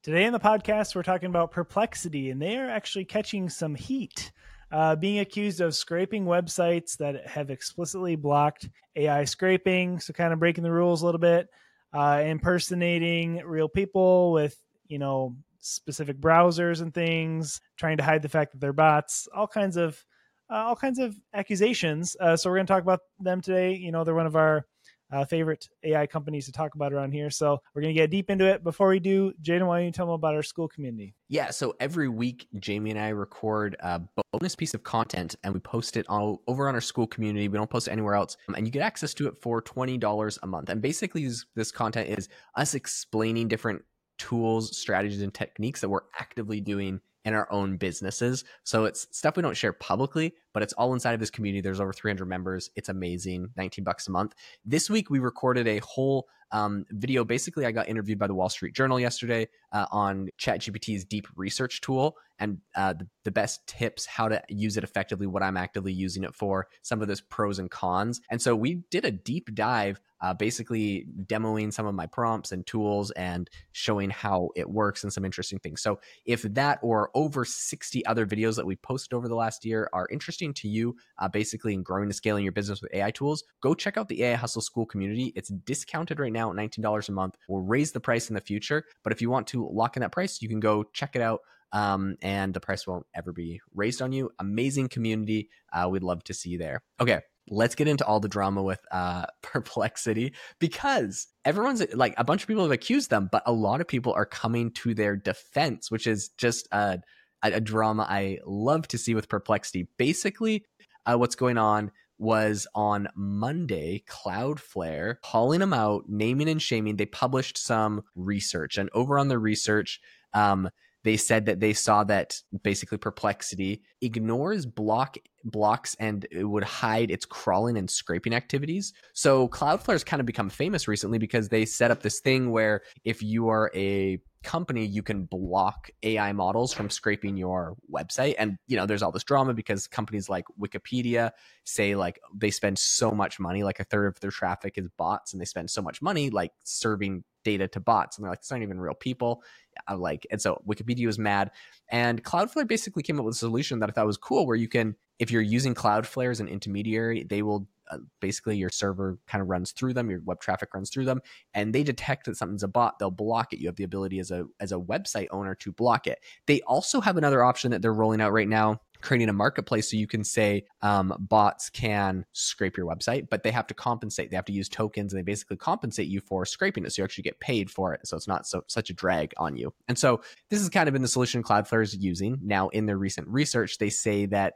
Today in the podcast, we're talking about Perplexity, and they are actually catching some heat, being accused of scraping websites that have explicitly blocked AI scraping. So kind of breaking the rules a little bit, impersonating real people with, specific browsers and things, trying to hide the fact that they're bots, all kinds of accusations. So we're going to talk about them today. They're one of our favorite AI companies to talk about around here. So we're going to get deep into it. Before we do, Jaden, why don't you tell them about our Skool community? Yeah, so every week, Jamie and I record a bonus piece of content and we post it over on our Skool community. We don't post it anywhere else. And you get access to it for $20 a month. And basically, this content is us explaining different tools, strategies, and techniques that we're actively doing in our own businesses. So it's stuff we don't share publicly, but it's all inside of this community. There's over 300 members. It's amazing. $19 a month. This week, we recorded a whole video. Basically, I got interviewed by the Wall Street Journal yesterday on ChatGPT's deep research tool and the best tips, how to use it effectively, what I'm actively using it for, some of those pros and cons. And so we did a deep dive, basically demoing some of my prompts and tools and showing how it works and some interesting things. So if that or over 60 other videos that we posted over the last year are interesting to you, basically in growing and scaling your business with AI tools, go check out the AI Hustle Skool community. It's discounted right now at $19 a month. We'll raise the price in the future, but if you want to lock in that price, you can go check it out. And the price won't ever be raised on you. Amazing community. We'd love to see you there. Okay, let's get into all the drama with Perplexity, because everyone's like, a bunch of people have accused them, but a lot of people are coming to their defense, which is just a drama I love to see with Perplexity. Basically, what's going on was on Monday, Cloudflare calling them out, naming and shaming. They published some research, and over on the research, they said that they saw that basically Perplexity ignores blocks and it would hide its crawling and scraping activities. So Cloudflare's kind of become famous recently because they set up this thing where if you are a company, you can block AI models from scraping your website. And, there's all this drama because companies like Wikipedia say like they spend so much money, like a third of their traffic is bots, and they spend so much money like serving data to bots. And they're like, it's not even real people. And so Wikipedia was mad. And Cloudflare basically came up with a solution that I thought was cool, where you can, if you're using Cloudflare as an intermediary, they will basically your server kind of runs through them, your web traffic runs through them, and they detect that something's a bot, they'll block it. You have the ability as a website owner to block it. They also have another option that they're rolling out right now, creating a marketplace. So you can say bots can scrape your website, but they have to compensate. They have to use tokens, and they basically compensate you for scraping it. So you actually get paid for it. So it's not such a drag on you. And so this has kind of been the solution Cloudflare is using. Now, in their recent research, they say that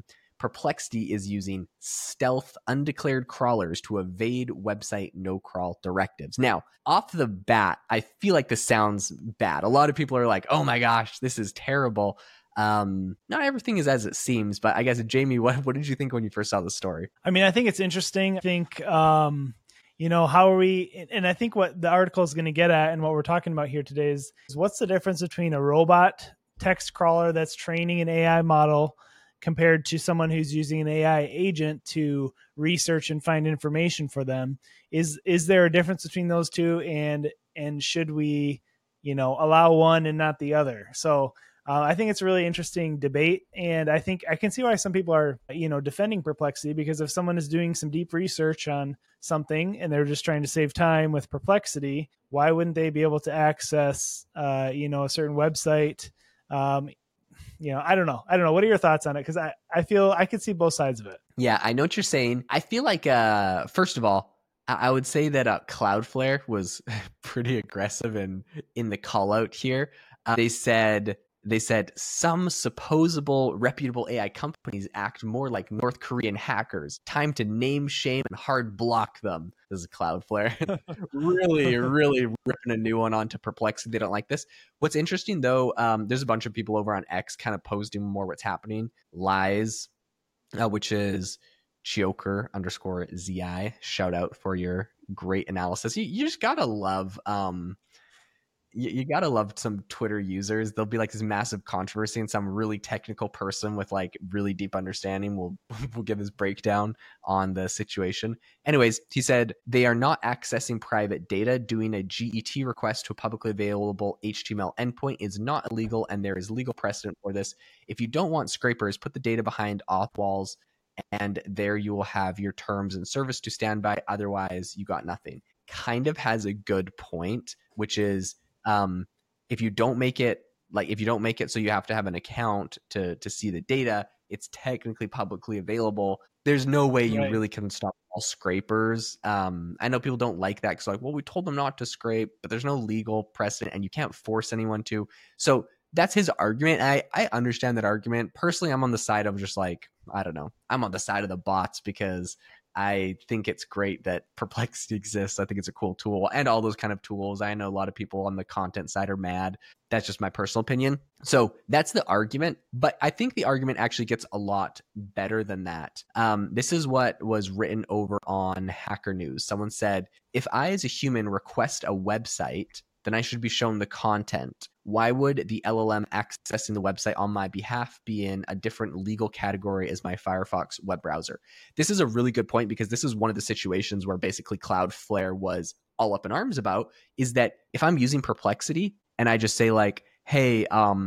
Perplexity is using stealth undeclared crawlers to evade website no-crawl directives. Now, off the bat, I feel like this sounds bad. A lot of people are like, oh my gosh, this is terrible. Not everything is as it seems, but I guess, Jamie, what did you think when you first saw the story? I mean, I think it's interesting. I think, how are we, and I think what the article is going to get at and what we're talking about here today is what's the difference between a robot text crawler that's training an AI model compared to someone who's using an AI agent to research and find information for them? Is there a difference between those two, and should we, allow one and not the other? So I think it's a really interesting debate, and I think I can see why some people are, defending Perplexity, because if someone is doing some deep research on something and they're just trying to save time with Perplexity, why wouldn't they be able to access, a certain website? I don't know. What are your thoughts on it? Because I feel I could see both sides of it. Yeah, I know what you're saying. I feel like, first of all, I would say that Cloudflare was pretty aggressive in the call out here. They said some supposable reputable AI companies act more like North Korean hackers. Time to name, shame, and hard block them. This is Cloudflare. really, really ripping a new one onto Perplexity. They don't like this. What's interesting, though, there's a bunch of people over on X kind of posting more what's happening. Lies, which is Chioker_ZI. Shout out for your great analysis. You just gotta love you gotta love some Twitter users. There'll be like this massive controversy, and some really technical person with like really deep understanding will will give his breakdown on the situation. Anyways, he said they are not accessing private data. Doing a GET request to a publicly available HTML endpoint is not illegal, and there is legal precedent for this. If you don't want scrapers, put the data behind auth walls, and there you will have your terms and service to stand by. Otherwise, you got nothing. Kind of has a good point, which is if you don't make it so you have to have an account to see the data, it's technically publicly available. There's no way you Right. really can stop all scrapers. I know people don't like that because like, well, we told them not to scrape, but there's no legal precedent and you can't force anyone to. So that's his argument. I understand that argument. Personally, I'm on the side of just like, I don't know. I'm on the side of the bots because I think it's great that Perplexity exists. I think it's a cool tool, and all those kind of tools. I know a lot of people on the content side are mad. That's just my personal opinion. So that's the argument. But I think the argument actually gets a lot better than that. This is what was written over on Hacker News. Someone said, if I as a human request a website, then I should be shown the content. Why would the LLM accessing the website on my behalf be in a different legal category as my Firefox web browser? This is a really good point because this is one of the situations where basically Cloudflare was all up in arms about, is that if I'm using Perplexity and I just say like, hey,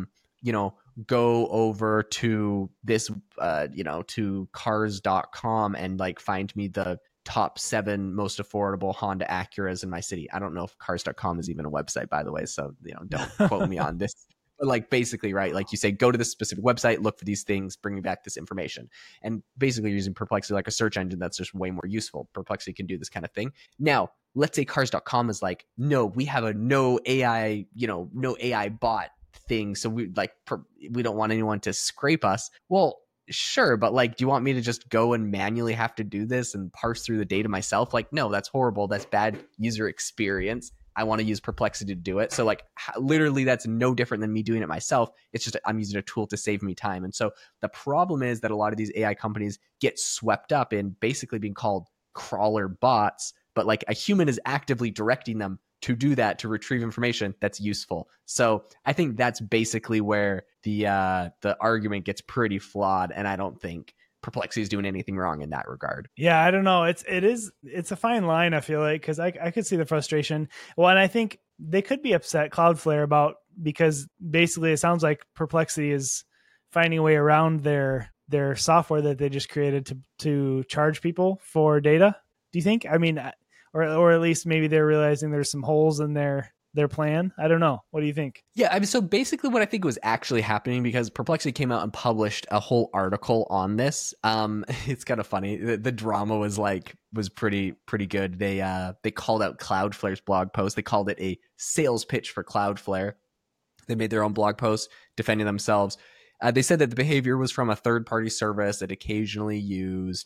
go over to this, to cars.com and like find me the top 7 most affordable Honda Acuras in my city. I don't know if cars.com is even a website, by the way. So, don't quote me on this. But like basically, right? Like you say, go to this specific website, look for these things, bring me back this information. And basically you're using Perplexity like a search engine that's just way more useful. Perplexity can do this kind of thing. Now, let's say cars.com is like, no, we have a no AI bot thing. So we don't want anyone to scrape us. Well, sure, but like, do you want me to just go and manually have to do this and parse through the data myself? Like, no, that's horrible. That's bad user experience. I want to use Perplexity to do it. So like literally that's no different than me doing it myself. It's just I'm using a tool to save me time. And so the problem is that a lot of these AI companies get swept up in basically being called crawler bots, but like a human is actively directing them to do that, to retrieve information that's useful. So I think that's basically where the argument gets pretty flawed, and I don't think Perplexity is doing anything wrong in that regard. Yeah, I don't know. It's a fine line, I feel like, because I could see the frustration. Well, and I think they could be upset, Cloudflare, about, because basically it sounds like Perplexity is finding a way around their software that they just created to charge people for data. Do you think? I mean, or at least maybe they're realizing there's some holes in their plan. I don't know. What do you think? Yeah, I mean, so basically what I think was actually happening, because Perplexity came out and published a whole article on this. It's kind of funny. The drama was pretty good. They called out Cloudflare's blog post. They called it a sales pitch for Cloudflare. They made their own blog post defending themselves. They said that the behavior was from a third-party service that occasionally used,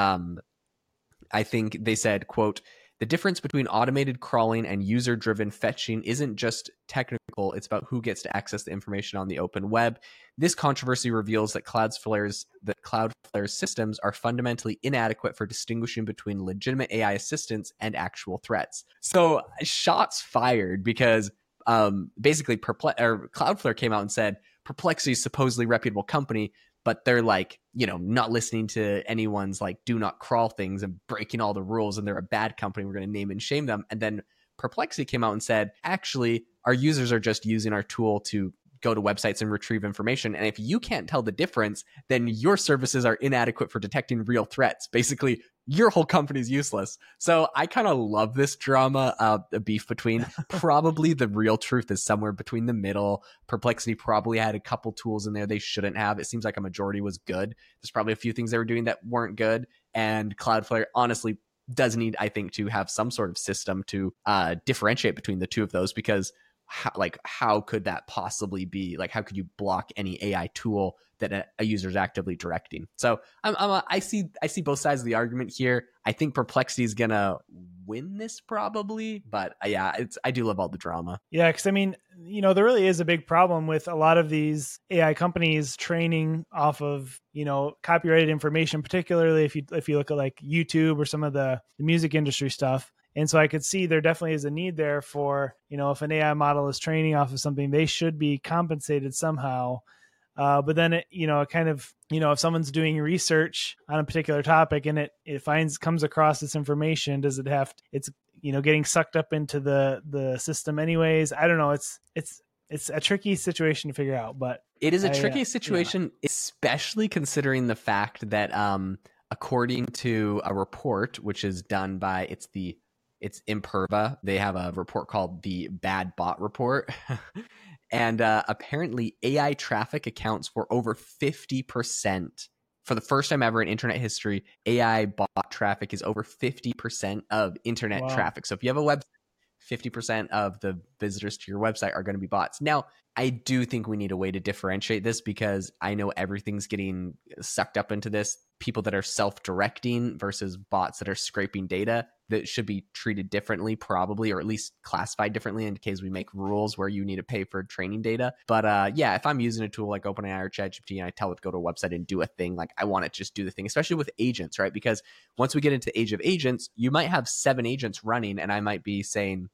I think they said, quote, the difference between automated crawling and user-driven fetching isn't just technical, it's about who gets to access the information on the open web. This controversy reveals that Cloudflare's systems are fundamentally inadequate for distinguishing between legitimate AI assistance and actual threats. So shots fired, because basically Cloudflare came out and said Perplexity is supposedly a reputable company, but they're like, not listening to anyone's like do not crawl things and breaking all the rules, and they're a bad company. We're going to name and shame them. And then Perplexity came out and said, actually, our users are just using our tool to go to websites and retrieve information. And if you can't tell the difference, then your services are inadequate for detecting real threats. Basically, your whole company's useless. So I kind of love this drama, a beef between. Probably the real truth is somewhere between the middle. Perplexity probably had a couple tools in there they shouldn't have. It seems like a majority was good. There's probably a few things they were doing that weren't good. And Cloudflare honestly does need, I think, to have some sort of system to differentiate between the two of those, because how could that possibly be? Like, how could you block any AI tool that a user is actively directing? So I see both sides of the argument here. I think Perplexity is gonna win this probably, but I do love all the drama. Yeah, because I mean, there really is a big problem with a lot of these AI companies training off of copyrighted information, particularly if you look at like YouTube or some of the music industry stuff. And so I could see there definitely is a need there for, if an AI model is training off of something, they should be compensated somehow. But then it kind of, if someone's doing research on a particular topic and it comes across this information, does it have, it's, getting sucked up into the system anyways? I don't know. It's a tricky situation to figure out, but it is a tricky situation, especially considering the fact that, according to a report, which is done by, it's Imperva. They have a report called the Bad Bot Report. And apparently AI traffic accounts for over 50%. For the first time ever in internet history, AI bot traffic is over 50% of internet traffic. So if you have a website, 50% of the visitors to your website are going to be bots. Now, I do think we need a way to differentiate this, because I know everything's getting sucked up into this. People that are self-directing versus bots that are scraping data, that should be treated differently, probably, or at least classified differently in case we make rules where you need to pay for training data. But yeah, if I'm using a tool like OpenAI or ChatGPT and I tell it to go to a website and do a thing, like I want it to just do the thing, especially with agents, right? Because once we get into the age of agents, you might have 7 agents running, and I might be saying,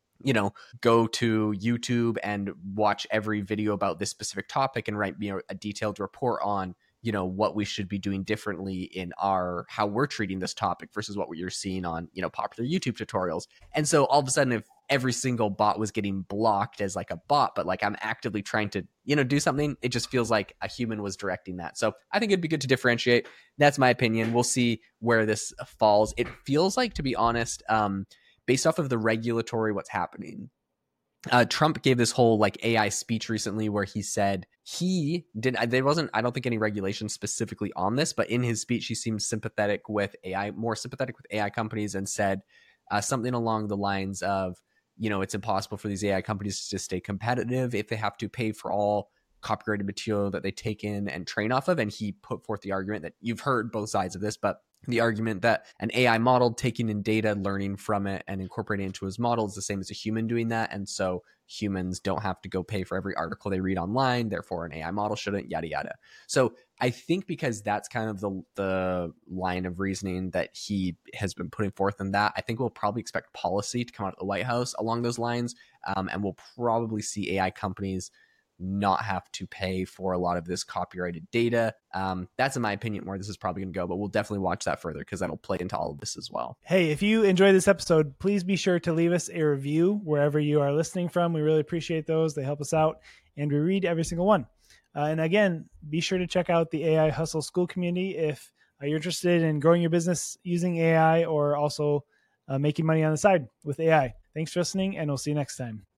go to YouTube and watch every video about this specific topic and write a detailed report on, what we should be doing differently in how we're treating this topic versus what you're seeing on, popular YouTube tutorials. And so all of a sudden, if every single bot was getting blocked as like a bot, but like I'm actively trying to, do something, it just feels like a human was directing that. So I think it'd be good to differentiate. That's my opinion. We'll see where this falls. It feels like, to be honest, based off of the regulatory, what's happening. Trump gave this whole like AI speech recently where he said there wasn't, I don't think, any regulation specifically on this, but in his speech, he seemed sympathetic with AI, more sympathetic with AI companies, and said something along the lines of, it's impossible for these AI companies to stay competitive if they have to pay for all copyrighted material that they take in and train off of. And he put forth the argument that you've heard both sides of this, but the argument that an AI model taking in data, learning from it, and incorporating it into his model is the same as a human doing that. And so humans don't have to go pay for every article they read online. Therefore, an AI model shouldn't, yada, yada. So I think because that's kind of the line of reasoning that he has been putting forth in that, I think we'll probably expect policy to come out of the White House along those lines. And we'll probably see AI companies not have to pay for a lot of this copyrighted data. That's, in my opinion, where this is probably going to go, but we'll definitely watch that further because that'll play into all of this as well. Hey, if you enjoyed this episode, please be sure to leave us a review wherever you are listening from. We really appreciate those. They help us out, and we read every single one. And again, be sure to check out the AI Hustle School community if you're interested in growing your business using AI, or also making money on the side with AI. Thanks for listening, and we'll see you next time.